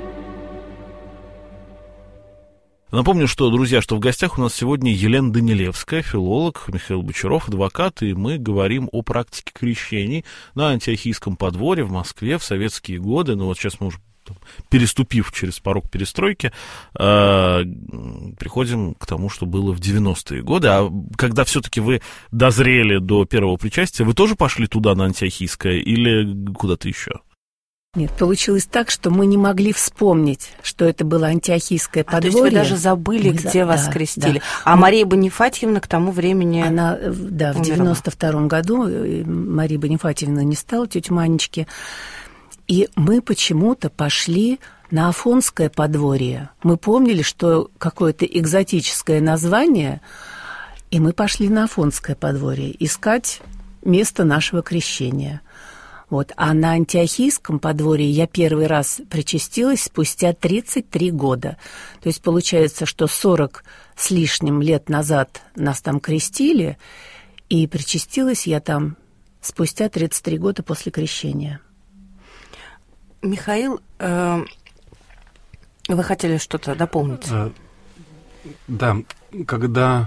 Напомню, что, друзья, что в гостях у нас сегодня Елена Данилевская, филолог, Михаил Бочаров, адвокат, и мы говорим о практике крещений на Антиохийском подворье в Москве в советские годы. Ну вот сейчас мы уже, там, переступив через порог перестройки, э, приходим к тому, что было в девяностые годы. А когда все-таки вы дозрели до первого причастия, вы тоже пошли туда, на Антиохийское, или куда-то еще? Нет, получилось так, что мы не могли вспомнить, что это было Антиохийское подворье. А, то есть вы даже забыли, мы где за... вас да, крестили. Да. А мы... Мария Бонифатьевна к тому времени Она, да, умерла. В девяносто втором году Мария Бонифатьевна не стала тетей Манечки. И мы почему-то пошли на Афонское подворье. Мы помнили, что какое-то экзотическое название, и мы пошли на Афонское подворье искать место нашего крещения. Вот. А на Антиохийском подворье я первый раз причастилась спустя тридцать три года. То есть получается, что сорок с лишним лет назад нас там крестили, и причастилась я там спустя тридцать три года после крещения. Михаил, э, вы хотели что-то дополнить? Да, когда...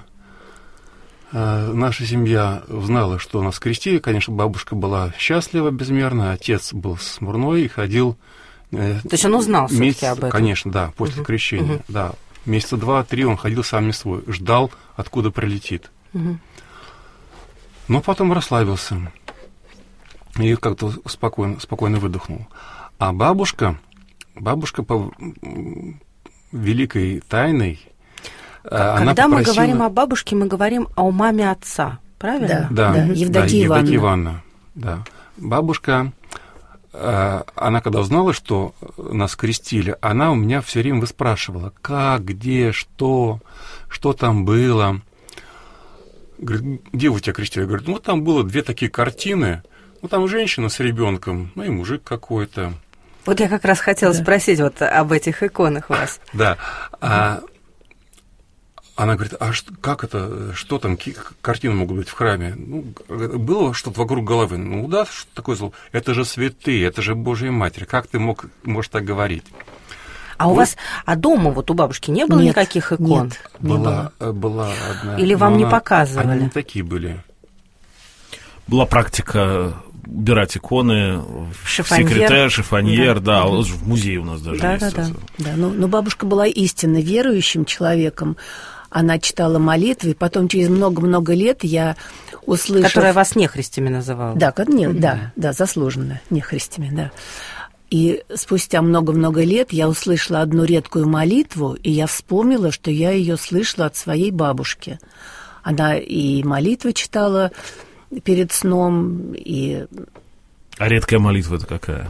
наша семья узнала, что нас крестили. Конечно, бабушка была счастлива безмерно, отец был смурной и ходил... То есть он узнал все-таки месяц, об этом? Конечно, да, после uh-huh. крещения. Uh-huh. Да. Месяца два-три он ходил сам не свой, ждал, откуда прилетит. Uh-huh. Но потом расслабился и как-то спокойно, спокойно выдохнул. А бабушка, бабушка по великой тайной... Когда Она попросила... мы говорим о бабушке, мы говорим о маме отца, правильно? Да, да, да. Евдокия да, Ивановна. Ивановна. Да. Бабушка, она когда узнала, что нас крестили, она у меня все время выспрашивала, как, где, что, что там было. Говорит, где вы тебя крестили? Я говорю, ну, там было две такие картины, ну, там женщина с ребенком, ну, и мужик какой-то. Вот я как раз хотела да. спросить вот об этих иконах вас. Да, а... Она говорит, а что, как это, что там, картины могут быть в храме? Ну, было что-то вокруг головы. Ну да, что такое зло? Это же святые, это же Божья Матерь. Как ты мог, можешь так говорить? А вот. У вас, а дома вот у бабушки не было нет, никаких икон? Нет, была, не было. была одна. Или вам не она, показывали? Они не такие были. Была практика убирать иконы в секретарь, шифоньер, да, да. в музее у нас даже да, есть. Да, да, да. Но, но бабушка была истинно верующим человеком. Она читала молитвы, и потом через много-много лет я услышала... Которая вас нехристями называла. Да, не, mm-hmm. да, да, заслуженно нехристями, да. И спустя много-много лет я услышала одну редкую молитву, и я вспомнила, что я ее слышала от своей бабушки. Она и молитвы читала перед сном, и... А редкая молитва это какая?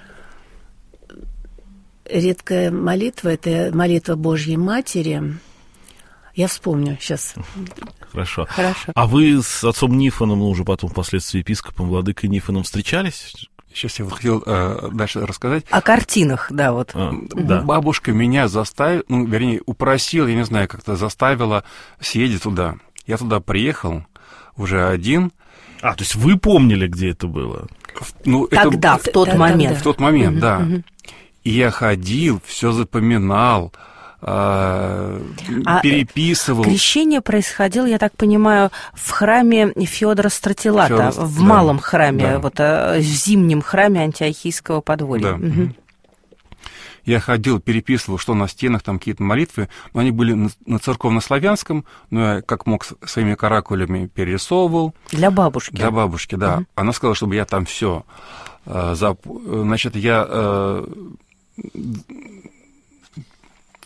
Редкая молитва – это молитва Божьей Матери. Я вспомню сейчас. Хорошо. Хорошо. А вы с отцом Нифоном, ну, уже потом впоследствии епископом, владыкой Нифоном встречались? Сейчас я вот хотел э, дальше рассказать. О картинах, да, вот. А, да. Бабушка меня заставила, ну, вернее, упросила, я не знаю, как-то заставила съездить туда. Я туда приехал уже один. А, то есть вы помнили, где это было? Ну, тогда, это, в тот это, момент. В тот момент, угу, да. Угу. И я ходил, все запоминал, э, а переписывал. Крещение происходило, я так понимаю, в храме Феодора Стратилата, Феодор, в да, малом храме, да. вот, в зимнем храме Антиохийского подворья. Да. Угу. Я ходил, переписывал, что на стенах, там какие-то молитвы, но они были на, на церковно-славянском, но я как мог своими каракулями перерисовывал. Для бабушки? Для бабушки, да. Угу. Она сказала, чтобы я там все. Зап... Значит, я...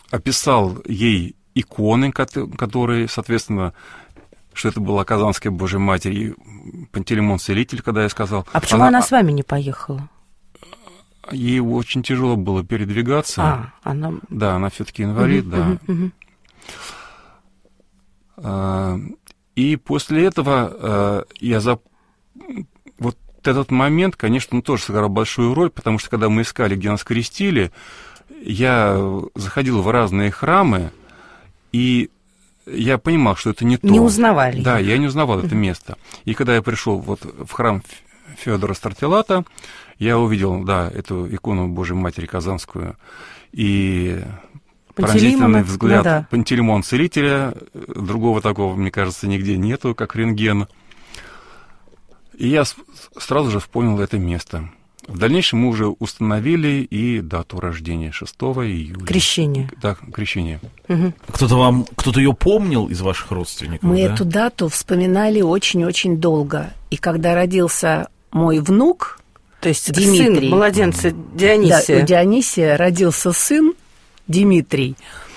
описал ей иконы, которые, соответственно, что это была Казанская Божья Матерь и Пантелеймон Целитель, когда я сказал. А почему она, она с вами не поехала? Ей очень тяжело было передвигаться. А, она... Да, она все-таки инвалид, угу, да. Угу, угу. И после этого я за... Вот этот момент, конечно, он тоже сыграл большую роль, потому что когда мы искали, где нас крестили, я заходил в разные храмы, и я понимал, что это не то. Не узнавали. Да, я не узнавал это место. И когда я пришел вот в храм Феодора Стратилата, я увидел, да, эту икону Божьей Матери Казанскую, и пронзительный взгляд да, да. Пантелеймон Целителя, другого такого, мне кажется, нигде нету, как рентген. И я сразу же вспомнил это место. В дальнейшем мы уже установили и дату рождения, шестого июля. Крещение. Да, крещение. Угу. Кто-то вам, кто-то ее помнил из ваших родственников? Мы да? эту дату вспоминали очень-очень долго. И когда родился мой внук, то есть Дмитрий, сын младенца Дионисия. Да, у Дионисия родился сын Дмитрий.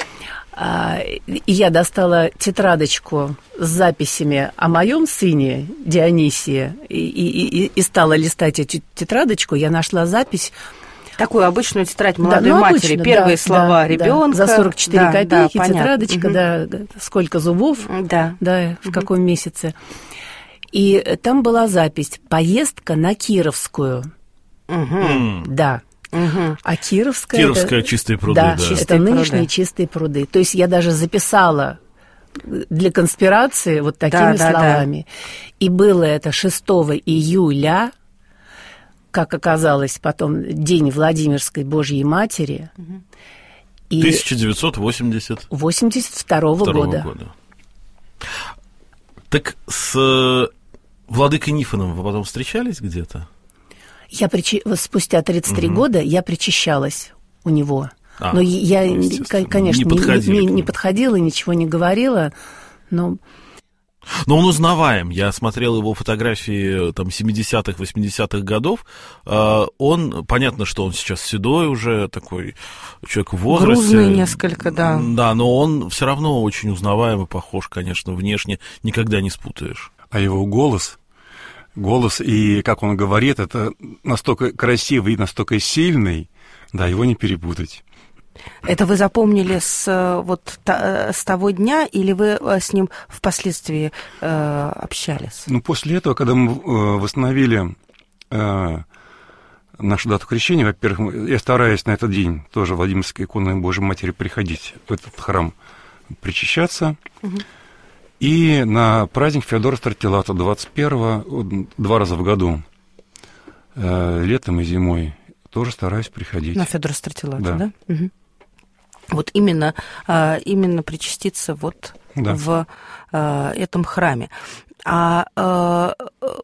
И я достала тетрадочку с записями о моем сыне Дионисии и, и, и, и стала листать эту тетрадочку. Я нашла запись. Такую обычную тетрадь молодой да, ну, матери. обычно, Первые да, слова да, ребенка. Да, за сорок четыре да, копейки да, тетрадочка, угу. да, сколько зубов, да, да в угу. каком месяце. И там была запись «Поездка на Кировскую». Угу. Да. Угу. А Кировская... Кировская это, чистые пруды, да. да. Это нынешние чистые пруды. То есть я даже записала для конспирации вот такими да, словами. Да, да. И было это шестого июля, как оказалось потом, День Владимирской Божьей Матери. Угу. И тысяча девятьсот восемьдесят второго года. года. Так с владыкой Нифоном вы потом встречались где-то? Я причи... Спустя тридцать три угу. года я причащалась у него. А, но я, ну, конечно, не, не, не, не подходила, ничего не говорила, но... Но он узнаваем. Я смотрел его фотографии там, семидесятых, восьмидесятых годов. Он, понятно, что он сейчас седой уже, такой человек в возрасте. Грузный несколько, да. Да, но он все равно очень узнаваем и похож, конечно, внешне. Никогда не спутаешь. А его голос... Голос и как он говорит, это настолько красивый и настолько сильный, да, его не перепутать. Это вы запомнили с, вот, та, с того дня, или вы с ним впоследствии э, общались? Ну, после этого, когда мы э, восстановили э, нашу дату крещения, во-первых, я стараюсь на этот день тоже Владимирской иконы Божьей Матери приходить в этот храм, причащаться. Угу. И на праздник Феодора Стратилата двадцать первого, два раза в году, э, летом и зимой, тоже стараюсь приходить. На Феодора Стратилата, да? Да. Угу. Вот именно, э, именно причаститься вот да. в э, этом храме. А э,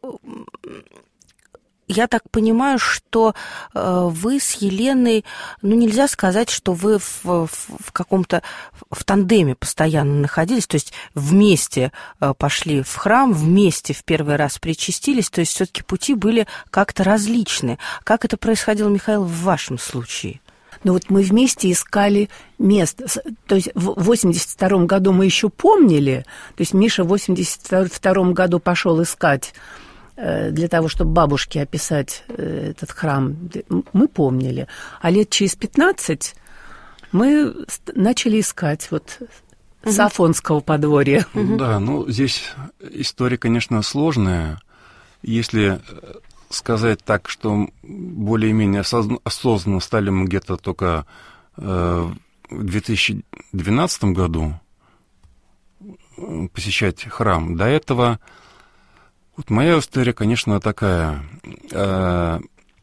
я так понимаю, что э, вы с Еленой, ну, нельзя сказать, что вы в, в, в каком-то, в тандеме постоянно находились, то есть вместе э, пошли в храм, вместе в первый раз причастились, то есть все-таки пути были как-то различны. Как это происходило, Михаил, в вашем случае? Ну вот мы вместе искали место. То есть в восемьдесят втором году мы еще помнили, то есть Миша в восемьдесят втором году пошел искать для того, чтобы бабушке описать этот храм, мы помнили. А лет через пятнадцать мы начали искать вот угу. с Афонского подворья. Угу. Да, ну здесь история, конечно, сложная. Если сказать так, что более-менее осознанно стали мы где-то только в две тысячи двенадцатом году посещать храм. До этого вот моя история, конечно, такая. Я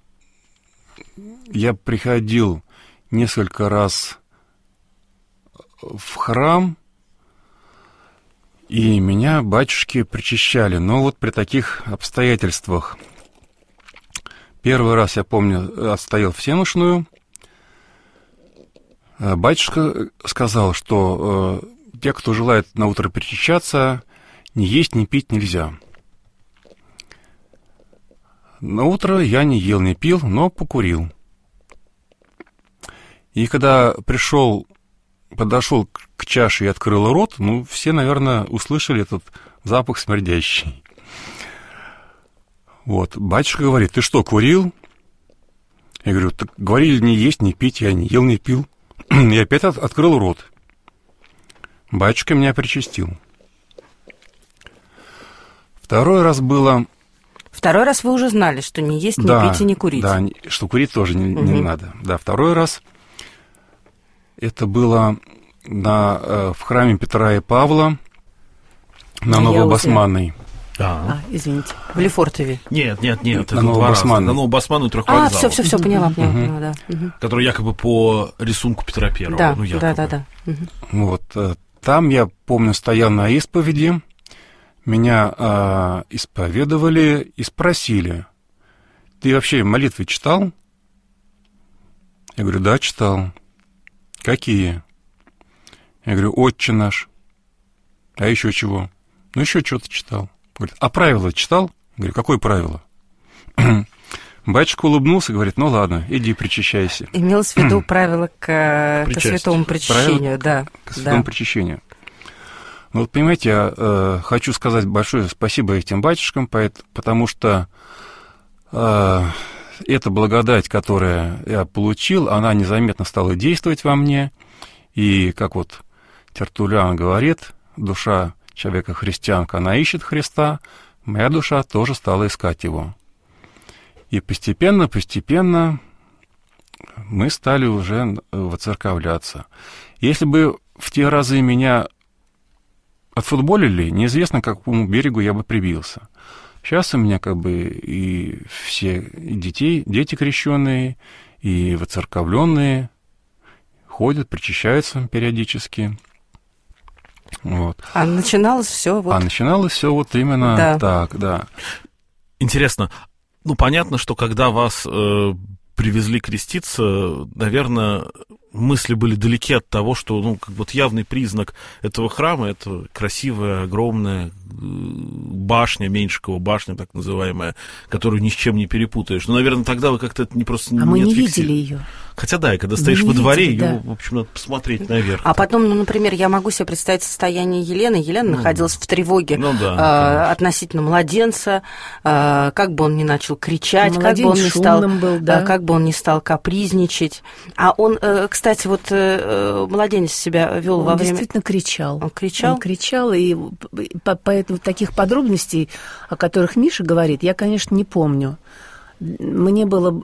приходил несколько раз в храм, и меня батюшки причащали. Но вот при таких обстоятельствах. Первый раз, я помню, отстоял всеношную. Батюшка сказал, что те, кто желает на утро причащаться, ни есть, ни пить нельзя. На утро я не ел, не пил, но покурил. И когда пришел подошел к чаше и открыл рот, ну, все, наверное, услышали этот запах смердящий. Вот. Батюшка говорит: ты что, курил? Я говорю: так говорили не есть, не пить, я не ел, не пил. И опять от, открыл рот. Батюшка меня причастил. Второй раз было... Второй раз вы уже знали, что не есть, не да, пить и не курить. Да, что курить тоже не, угу. не надо. Да, второй раз это было на, в храме Петра и Павла на Новобасманной. А, извините. В Лефортове. Нет, нет, нет. На Новобасманной. На Новобасманной трехвокзал. А, все, все, все, поняла, поняла, угу. поняла, да. Угу. Который якобы по рисунку Петра Первого. Да, ну, да, да, да. Угу. Вот, там, я помню, стоял на исповеди, меня э, исповедовали и спросили: ты вообще молитвы читал? Я говорю: да, читал. Какие? Я говорю: Отче наш. А еще чего? Ну, еще что-то читал. Говорит: а правила читал? Я говорю: какое правило? Батюшка улыбнулся и говорит: ну ладно, иди причащайся. Имелось в виду правило к, к святому причащению, да. К святому да. причащению. Ну, вот, понимаете, я э, хочу сказать большое спасибо этим батюшкам, потому что э, эта благодать, которую я получил, она незаметно стала действовать во мне. И, как вот Тертуллиан говорит, душа человека-христианка, она ищет Христа, моя душа тоже стала искать его. И постепенно, постепенно мы стали уже воцерковляться. Если бы в те разы меня отфутболили, неизвестно, к какому берегу я бы прибился. Сейчас у меня как бы и все и детей, дети крещенные, и воцерковленные ходят, причащаются периодически. Вот. А начиналось все вот... А начиналось все вот именно да. так, да. Интересно. Ну, понятно, что когда вас э, привезли креститься, наверное, мысли были далеки от того, что, ну, как вот явный признак этого храма — это красивая, огромная башня, Меньшикова башня, так называемая, которую ни с чем не перепутаешь. Ну, наверное, тогда вы как-то это не просто а не мы не отфиксировали. видели ее. Хотя да, и когда стоишь мы во дворе, видели, ее, да. в общем, надо посмотреть наверх. А потом, ну, например, я могу себе представить состояние Елены. Елена ну, находилась в тревоге ну, да, э, относительно младенца, э, как бы он ни начал кричать, как бы он ни стал, был, да. э, как бы он ни стал капризничать. А он, э, кстати, вот э, младенец себя вел во он время... Он действительно кричал. Он кричал? Он кричал, и поэтому таких подробностей, о которых Миша говорит, я, конечно, не помню. Мне было...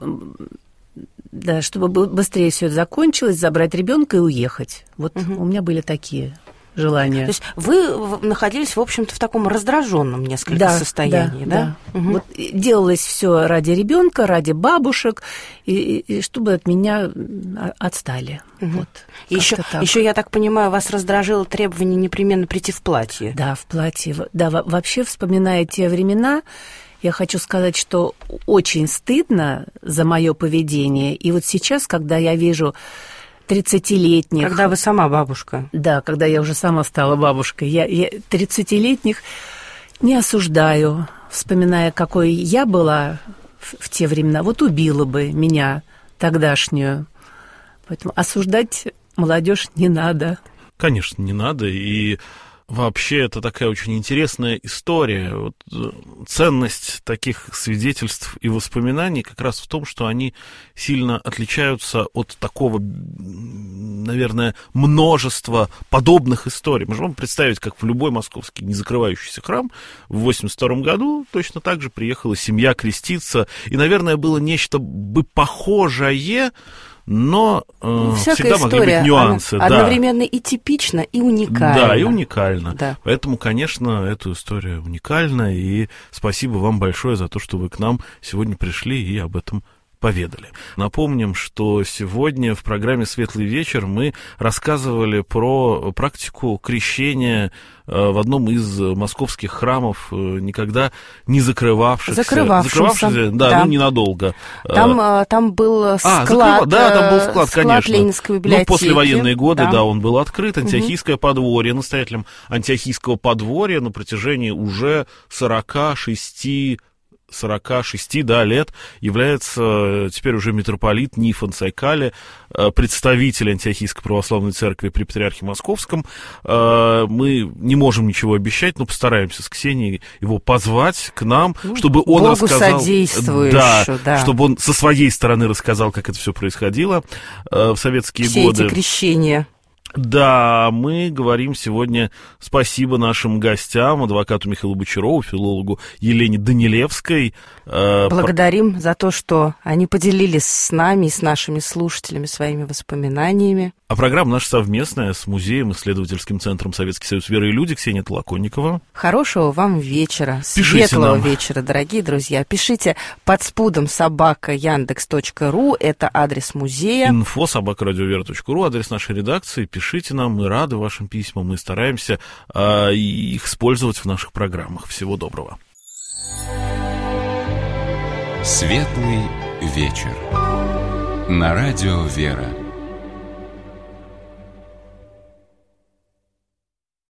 Да, чтобы быстрее все это закончилось, забрать ребенка и уехать. Вот угу. у меня были такие желания. То есть вы находились, в общем-то, в таком раздраженном несколько да, состоянии, да? Да. Угу. Вот делалось все ради ребенка, ради бабушек, и, и чтобы от меня отстали. Угу. Вот, еще, еще, я так понимаю, вас раздражило требование непременно прийти в платье. Да, в платье. Да, вообще, вспоминая те времена, я хочу сказать, что очень стыдно за мое поведение. И вот сейчас, когда я вижу тридцатилетних... Когда вы сама бабушка. Да, когда я уже сама стала бабушкой. Я, я тридцатилетних не осуждаю, вспоминая, какой я была в, в те времена. Вот убила бы меня тогдашнюю. Поэтому осуждать молодежь не надо. Конечно, не надо. И... Вообще, это такая очень интересная история. Вот, ценность таких свидетельств и воспоминаний как раз в том, что они сильно отличаются от такого, наверное, множества подобных историй. Мы же можем представить, как в любой московский незакрывающийся храм в восемьдесят втором году точно так же приехала семья креститься. И, наверное, было нечто бы похожее, но э, всегда могли быть нюансы. Она, да. Одновременно и типично, и уникально. Да, и уникально. Да. Поэтому, конечно, эта история уникальна, и спасибо вам большое за то, что вы к нам сегодня пришли и об этом поведали. Напомним, что сегодня в программе «Светлый вечер» мы рассказывали про практику крещения в одном из московских храмов, никогда не закрывавшихся. Закрывавшихся. Закрывавшихся, да, да. Ну, ненадолго. Там, там был склад. А, закрыва... Да, там был склад, склад конечно. Ленинской библиотеки. Ну, в послевоенные годы, да. да, он был открыт. Антиохийское угу. подворье, настоятелем Антиохийского подворья на протяжении уже сорока шести сорока шести да, лет является теперь уже митрополит Нифон Сайкали, представитель Антиохийской православной церкви при Патриархе Московском. Мы не можем ничего обещать, но постараемся с Ксенией его позвать к нам, ну, чтобы он Богу рассказал... Да, еще, да, чтобы он со своей стороны рассказал, как это все происходило в советские все годы. Все эти крещения. Да, мы говорим сегодня спасибо нашим гостям, адвокату Михаилу Бочарову, филологу Елене Данилевской. Благодарим за то, что они поделились с нами и с нашими слушателями своими воспоминаниями. А программа наша совместная с музеем, исследовательским центром «Советский союз веры и люди». Ксения Толоконникова. Хорошего вам вечера, Пишите светлого нам. вечера, дорогие друзья. Пишите под спудом собака яндекс точка ру, это адрес музея. Инфо собака радиовера точка ру, адрес нашей редакции. Пишите нам, мы рады вашим письмам, мы стараемся э, их использовать в наших программах. Всего доброго. Светлый вечер. На радио «Вера».